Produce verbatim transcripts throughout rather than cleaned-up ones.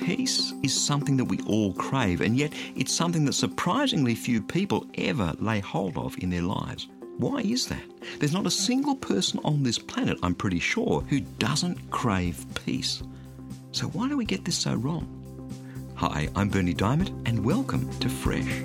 Peace is something that we all crave, and yet it's something that surprisingly few people ever lay hold of in their lives. Why is that? There's not a single person on this planet, I'm pretty sure, who doesn't crave peace. So why do we get this so wrong? Hi, I'm Berni Dymet, and welcome to Fresh.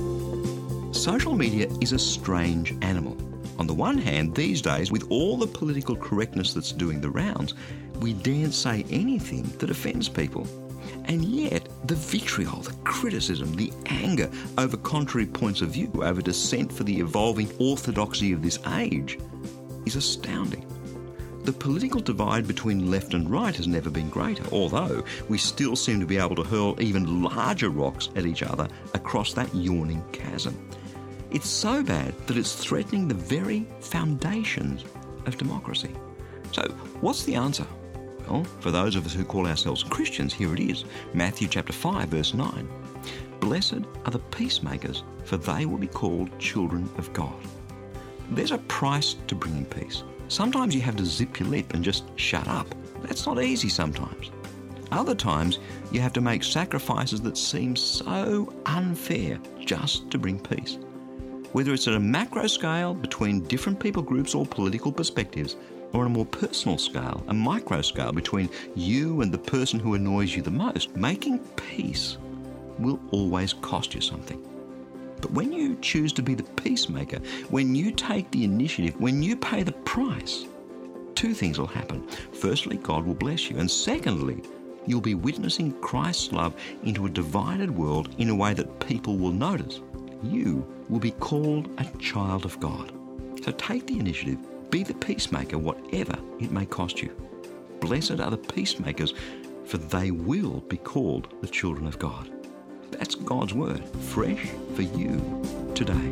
Social media is a strange animal. On the one hand, these days, with all the political correctness that's doing the rounds, we daren't say anything that offends people. And yet, the vitriol, the criticism, the anger over contrary points of view, over dissent for the evolving orthodoxy of this age, is astounding. The political divide between left and right has never been greater, although we still seem to be able to hurl even larger rocks at each other across that yawning chasm. It's so bad that it's threatening the very foundations of democracy. So, what's the answer? Well, for those of us who call ourselves Christians, here it is. Matthew chapter five, verse nine. Blessed are the peacemakers, for they will be called children of God. There's a price to bringing peace. Sometimes you have to zip your lip and just shut up. That's not easy sometimes. Other times, you have to make sacrifices that seem so unfair just to bring peace. Whether it's at a macro scale between different people groups or political perspectives, or on a more personal scale, a micro scale between you and the person who annoys you the most, making peace will always cost you something. But when you choose to be the peacemaker, when you take the initiative, when you pay the price, two things will happen. Firstly, God will bless you. And secondly, you'll be witnessing Christ's love into a divided world in a way that people will notice. You will be called a child of God. So take the initiative. Be the peacemaker, whatever it may cost you. Blessed are the peacemakers, for they will be called the children of God. That's God's word, fresh for you today.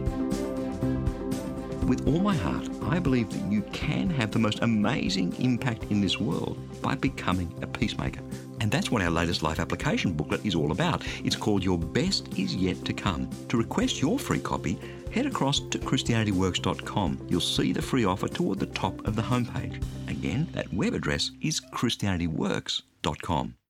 With all my heart, I believe that you can have the most amazing impact in this world by becoming a peacemaker. And that's what our latest life application booklet is all about. It's called Your Best Is Yet to Come. To request your free copy, head across to Christianity Works dot com. You'll see the free offer toward the top of the homepage. Again, that web address is Christianity Works dot com.